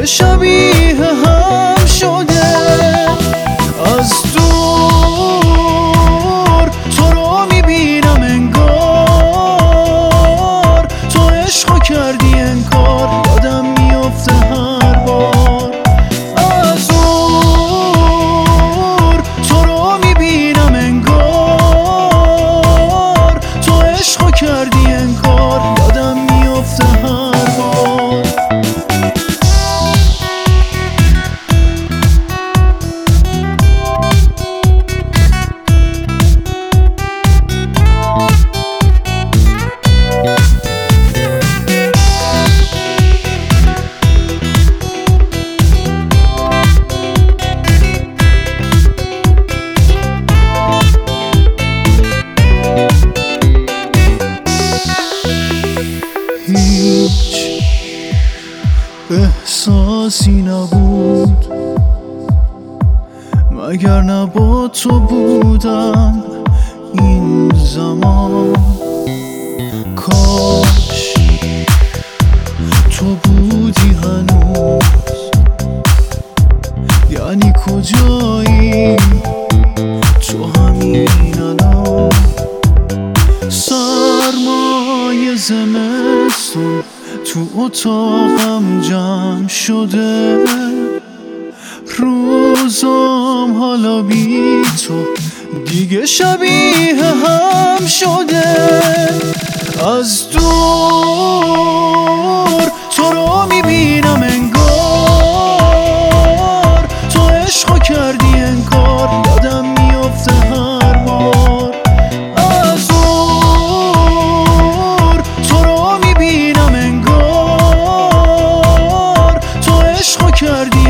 دیگه شبیه هم شده. از دور تو رو میبینم انگار تو عشقو کردی انکار، یادم میفته هر بار. از دور تو رو میبینم انگار تو عشقو کردی انکار، یادم میفته هر بار. هیچ احساسی نبود مگر نه با تو بودم این زمان. کاش تو بودی هنوز، یعنی کجایی تو همین الان؟ سرمای زمستون تو اتاقم جمع شده، روزام حالا بی تو دیگه شبیه هم شده. از دور تو رو میبینم انگار تو عشقو کردی انکار، یادم میفته هر بار. از دور تو رو میبینم انگار تو عشقو کردی